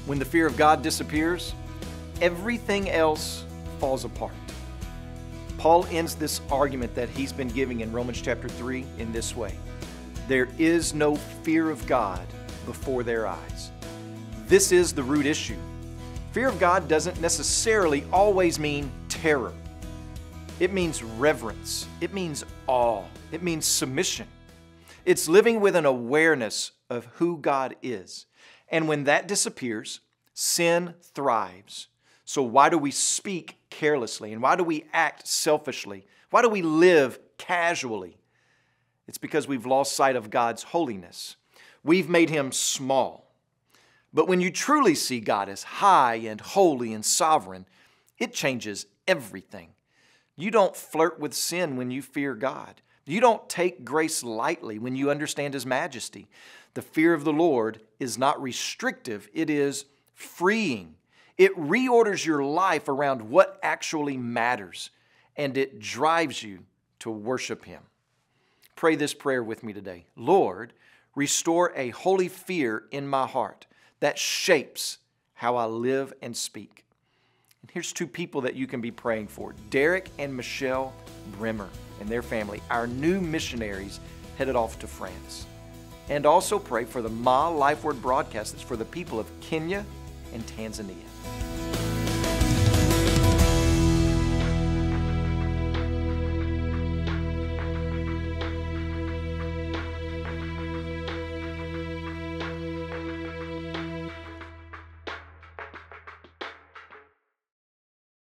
When the fear of God disappears, everything else falls apart. Paul ends this argument that he's been giving in Romans chapter 3 in this way. There is no fear of God before their eyes. This is the root issue. Fear of God doesn't necessarily always mean terror. It means reverence. It means awe. It means submission. It's living with an awareness of who God is. And when that disappears, sin thrives. So why do we speak carelessly? And why do we act selfishly? Why do we live casually? It's because we've lost sight of God's holiness. We've made Him small. But when you truly see God as high and holy and sovereign, it changes everything. You don't flirt with sin when you fear God. You don't take grace lightly when you understand His majesty. The fear of the Lord is not restrictive, it is freeing. It reorders your life around what actually matters, and it drives you to worship Him. Pray this prayer with me today. Lord, restore a holy fear in my heart that shapes how I live and speak. And here's two people that you can be praying for. Derek and Michelle Bremer and their family, our new missionaries headed off to France. And also pray for the Ma Life Word broadcast that's for the people of Kenya and Tanzania.